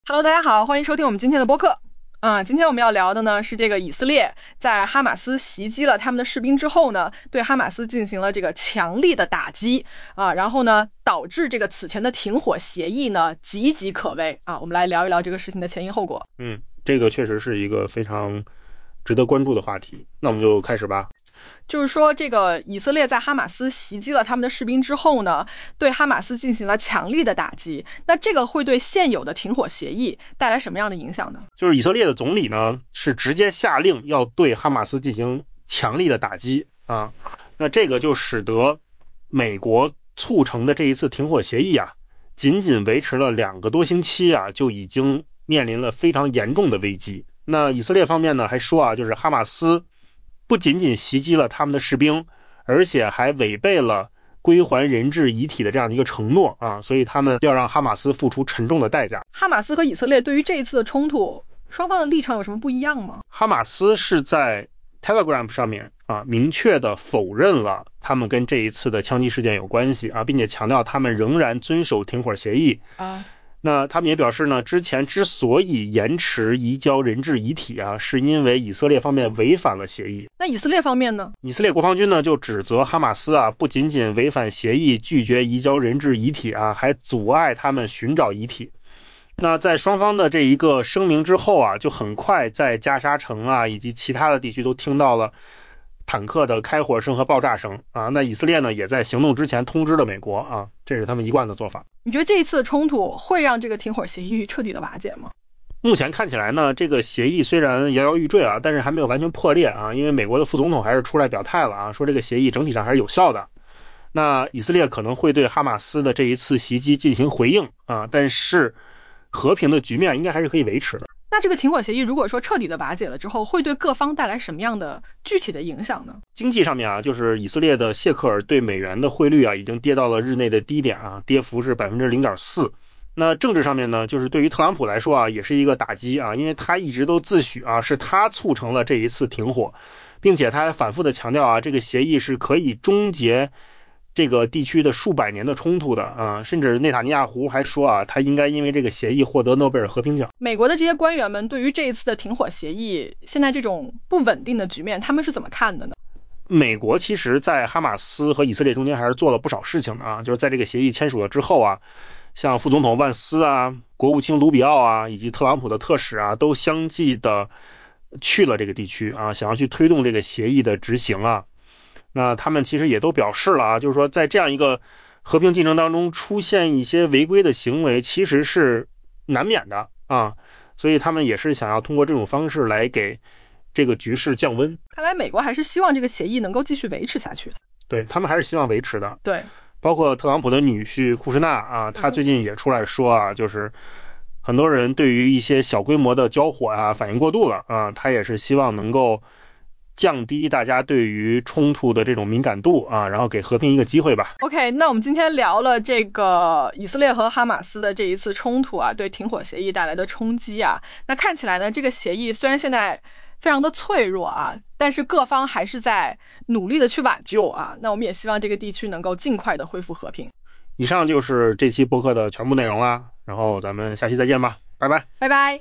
Hello， 大家好，欢迎收听我们今天的播客。今天我们要聊的呢是这个以色列在哈马斯袭击了他们的士兵之后呢，对哈马斯进行了这个强力的打击然后呢导致这个此前的停火协议呢岌岌可危我们来聊一聊这个事情的前因后果。 这个确实是一个非常值得关注的话题。那我们就开始吧。 就是说这个以色列在哈马斯袭击了他们的士兵之后呢，对哈马斯进行了强力的打击，那这个会对现有的停火协议带来什么样的影响呢？ 就是以色列的总理呢是直接下令要对哈马斯进行强力的打击那这个就使得美国促成的这一次停火协议仅仅维持了2个多星期就已经面临了非常严重的危机。那以色列方面呢还说就是哈马斯不仅仅袭击了他们的士兵，而且还违背了归还人质遗体的这样的一个承诺所以他们要让哈马斯付出沉重的代价。 哈马斯和以色列对于这一次的冲突，双方的立场有什么不一样吗？ 哈马斯是在 Telegram 上面明确的否认了他们跟这一次的枪击事件有关系并且强调他们仍然遵守停火协议那他们也表示呢，之前之所以延迟移交人质遗体是因为以色列方面违反了协议。 那以色列方面呢？ 以色列国防军呢就指责哈马斯不仅仅违反协议，拒绝移交人质遗体还阻碍他们寻找遗体。那在双方的这一个声明之后就很快在加沙城以及其他的地区都听到了坦克的开火声和爆炸声那以色列呢也在行动之前通知了美国这是他们一贯的做法。 你觉得这一次的冲突会让这个停火协议彻底的瓦解吗？ 目前看起来呢，这个协议虽然摇摇欲坠但是还没有完全破裂因为美国的副总统还是出来表态了说这个协议整体上还是有效的。那以色列可能会对哈马斯的这一次袭击进行回应但是和平的局面应该还是可以维持的。 那这个停火协议如果说彻底的瓦解了之后，会对各方带来什么样的具体的影响呢？ 经济上面就是以色列的谢克尔对美元的汇率已经跌到了日内的低点跌幅是 0.4%。那政治上面呢，就是对于特朗普来说也是一个打击因为他一直都自诩是他促成了这一次停火，并且他还反复的强调这个协议是可以终结这个地区的数百年的冲突的甚至内塔尼亚胡还说他应该因为这个协议获得诺贝尔和平奖。 美国的这些官员们对于这一次的停火协议现在这种不稳定的局面，他们是怎么看的呢？ 美国其实在哈马斯和以色列中间还是做了不少事情的就是在这个协议签署了之后像副总统万斯国务卿卢比奥以及特朗普的特使都相继的去了这个地区想要去推动这个协议的执行那他们其实也都表示了就是说在这样一个和平进程当中出现一些违规的行为其实是难免的所以他们也是想要通过这种方式来给这个局势降温。 看来美国还是希望这个协议能够继续维持下去的。 对，他们还是希望维持的。 对， 包括特朗普的女婿库什纳他最近也出来说就是很多人对于一些小规模的交火反应过度了他也是希望能够降低大家对于冲突的这种敏感度然后给和平一个机会吧。 OK， 那我们今天聊了这个以色列和哈马斯的这一次冲突对停火协议带来的冲击那看起来呢这个协议虽然现在非常的脆弱但是各方还是在努力的去挽救那我们也希望这个地区能够尽快的恢复和平。 以上就是这期播客的全部内容啦，然后咱们下期再见吧，拜拜。 拜拜。